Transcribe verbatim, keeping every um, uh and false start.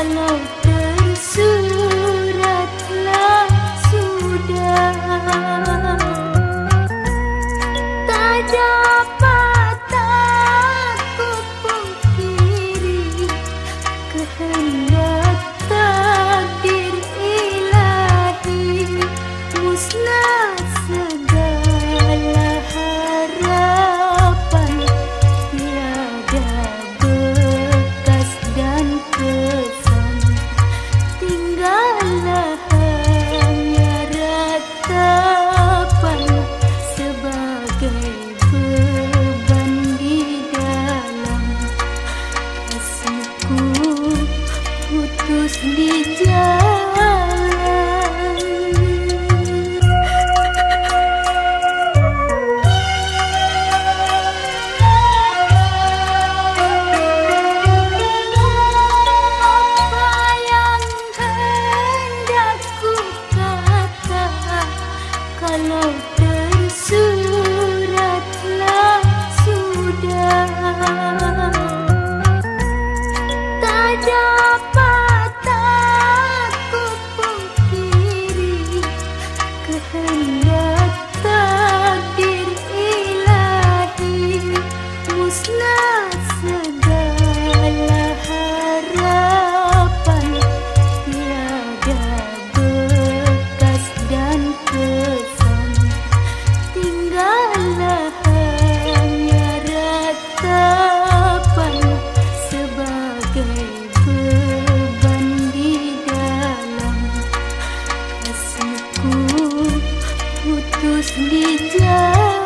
Kalau tersuratlah sudah, tak dapat aku pungkiri kehendak takdir ilahi. Musnah segala harapan, tiada bekas dan kesan, tinggallah hanya ratapan sebagai beban di dalam kasihku putus di jalan. Kalau tersuratlah sudah, tak dapat aku pungkiri kehendak takdir ilahi. Musnah segala harapan, tiada bekas dan kesan, tinggallah hanya ratapan sebagai beban di dalam kasihku putus di jalan.